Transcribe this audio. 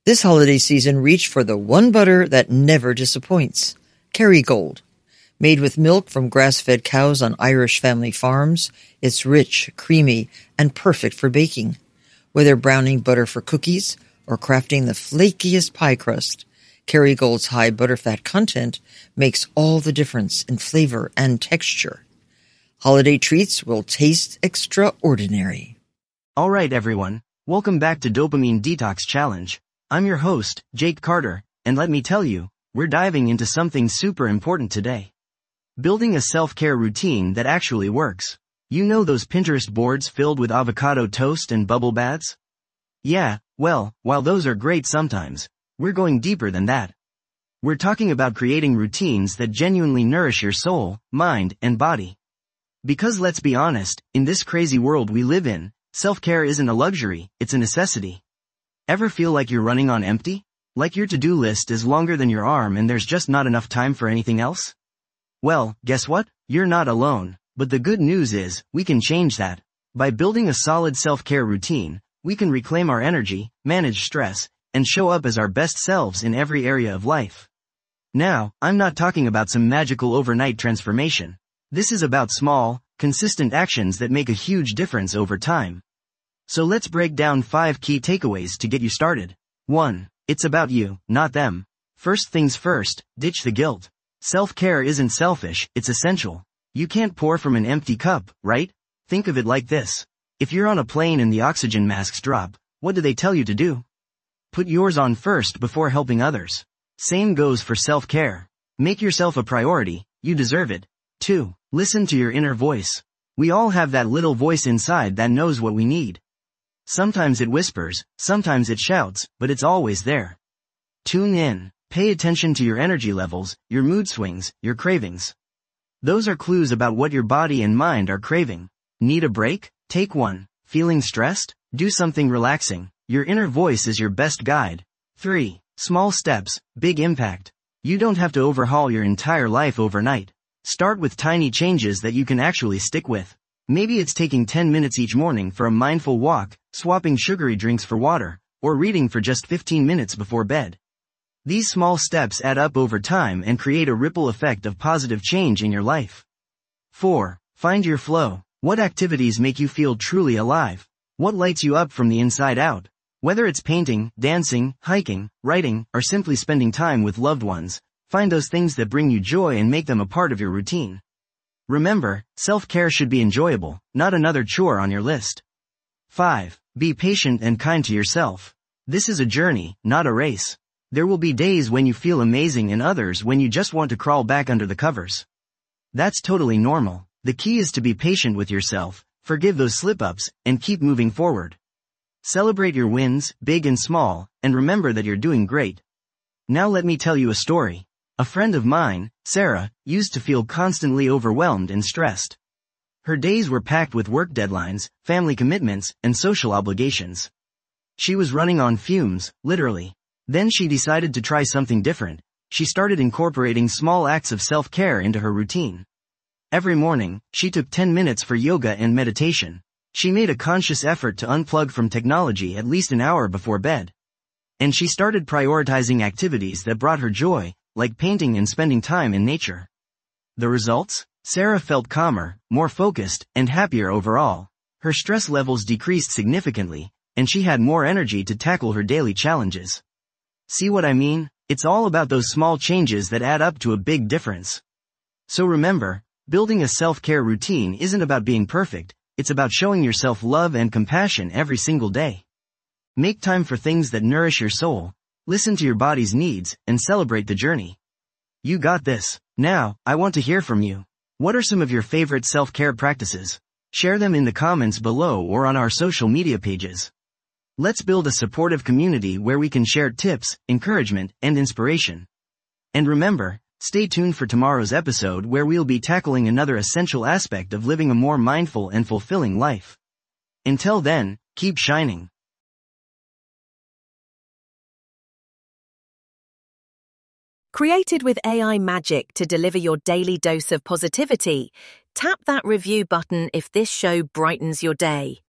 This holiday season, reach for the one butter that never disappoints. Kerrygold. Made with milk from grass-fed cows on Irish family farms, it's rich, creamy, and perfect for baking. Whether browning butter for cookies or crafting the flakiest pie crust, Kerrygold's high butterfat content makes all the difference in flavor and texture. Holiday treats will taste extraordinary. All right, everyone. Welcome back to Dopamine Detox Challenge. I'm your host, Jake Carter, and let me tell you, we're diving into something super important today. Building a self-care routine that actually works. You know those Pinterest boards filled with avocado toast and bubble baths? Yeah, well, while those are great sometimes, we're going deeper than that. We're talking about creating routines that genuinely nourish your soul, mind, and body. Because let's be honest, in this crazy world we live in, self-care isn't a luxury, it's a necessity. Ever feel like you're running on empty? Like your to-do list is longer than your arm and there's just not enough time for anything else? Well, guess what? You're not alone. But the good news is, we can change that. By building a solid self-care routine, we can reclaim our energy, manage stress, and show up as our best selves in every area of life. Now, I'm not talking about some magical overnight transformation. This is about small, consistent actions that make a huge difference over time. So let's break down 5 key takeaways to get you started. 1. It's about you, not them. First things first, ditch the guilt. Self-care isn't selfish, it's essential. You can't pour from an empty cup, right? Think of it like this. If you're on a plane and the oxygen masks drop, what do they tell you to do? Put yours on first before helping others. Same goes for self-care. Make yourself a priority, you deserve it. 2. Listen to your inner voice. We all have that little voice inside that knows what we need. Sometimes it whispers, sometimes it shouts, but it's always there. Tune in. Pay attention to your energy levels, your mood swings, your cravings. Those are clues about what your body and mind are craving. Need a break? Take one. Feeling stressed? Do something relaxing. Your inner voice is your best guide. 3. Small steps, big impact. You don't have to overhaul your entire life overnight. Start with tiny changes that you can actually stick with. Maybe it's taking 10 minutes each morning for a mindful walk, swapping sugary drinks for water, or reading for just 15 minutes before bed. These small steps add up over time and create a ripple effect of positive change in your life. 4. Find your flow. What activities make you feel truly alive? What lights you up from the inside out? Whether it's painting, dancing, hiking, writing, or simply spending time with loved ones, find those things that bring you joy and make them a part of your routine. Remember, self-care should be enjoyable, not another chore on your list. 5. Be patient and kind to yourself. This is a journey, not a race. There will be days when you feel amazing and others when you just want to crawl back under the covers. That's totally normal. The key is to be patient with yourself, forgive those slip-ups, and keep moving forward. Celebrate your wins, big and small, and remember that you're doing great. Now let me tell you a story. A friend of mine, Sarah, used to feel constantly overwhelmed and stressed. Her days were packed with work deadlines, family commitments, and social obligations. She was running on fumes, literally. Then she decided to try something different. She started incorporating small acts of self-care into her routine. Every morning, she took 10 minutes for yoga and meditation. She made a conscious effort to unplug from technology at least an hour before bed. And she started prioritizing activities that brought her joy, like painting and spending time in nature. The results? Sarah felt calmer, more focused, and happier overall. Her stress levels decreased significantly, and she had more energy to tackle her daily challenges. See what I mean? It's all about those small changes that add up to a big difference. So remember, building a self-care routine isn't about being perfect, it's about showing yourself love and compassion every single day. Make time for things that nourish your soul, listen to your body's needs, and celebrate the journey. You got this. Now, I want to hear from you. What are some of your favorite self-care practices? Share them in the comments below or on our social media pages. Let's build a supportive community where we can share tips, encouragement, and inspiration. And remember, stay tuned for tomorrow's episode where we'll be tackling another essential aspect of living a more mindful and fulfilling life. Until then, keep shining. Created with AI magic to deliver your daily dose of positivity, tap that review button if this show brightens your day.